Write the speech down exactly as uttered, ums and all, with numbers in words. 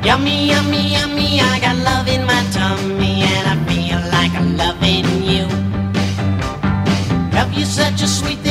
Yummy, yummy, yummy, I got love in my tummy, and I feel like I'm loving you. Love you such a sweet thing.